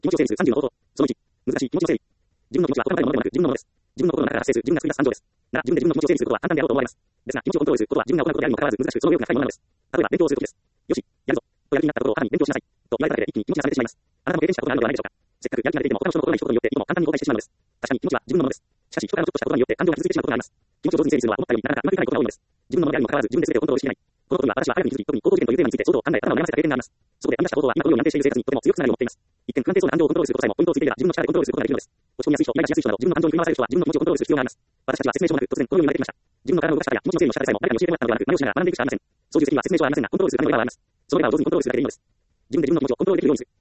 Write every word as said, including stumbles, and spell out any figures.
気持ちを整理するさんじゅうの方法。そのいち、難しい気持ちの整理。自分の気持ちはこれまでのものではなく、自分のものです。自分の心の中から発生する自分が作り出す感情です。なら、自分で自分の気持ちを整理することは簡単であろうと思われます。ですが、気持ちをコントロールすることは自分が行うことであるにもかかわらず難しく、その欲が深いものなのです。例えば、勉強をするときです。よし、やるぞ。とやる気になったところを母に勉強しなさい。と言われただけで一気に気持ちが冷めてしまいます。あなたも経験したことがあるのではないでしょうか。せっかくやる気が出ていても、他の人の心がない一言によっていとも簡単に後悔してしまうのです。確かに気持ちは自分のものです。しかし、人からのちょっとした言葉によって感情が傷ついてしまうことがあります。気持ちを上手に整理するのは思ったよりなかなかうまくいかないことが多いのです。自分のものであるにもかかわらず自分で全てをコントロールしきれない。このことには私は早くに気づき、特に高等次元というテーマについて相当考え、頭を悩ませた経験があります。そこで編み出したことは今このように安定している生活にとても強くつながりを持っています。一見不安定そうな感情をコントロールすることさえもポイントをついていれば自分の力でコントロールすることができるのです。落ち込みやすい人、イライラしやすい人など自分の感情に振り回される人は自分の気持ちをコントロールする必要があります。私たちは説明書もなく突然このように言われてきました。自分の体の動かし方や気持ちの整理の仕方さえも誰かに教えてもらったのではなく、真似をしながら学んでいくしかありません。そういう責任は説明書はありませんが、コントロールするためのレバーはあります。そのレバーを上手にコントロールするだけでいいのです。自分で自分の気持ちをコントロールできるようにする。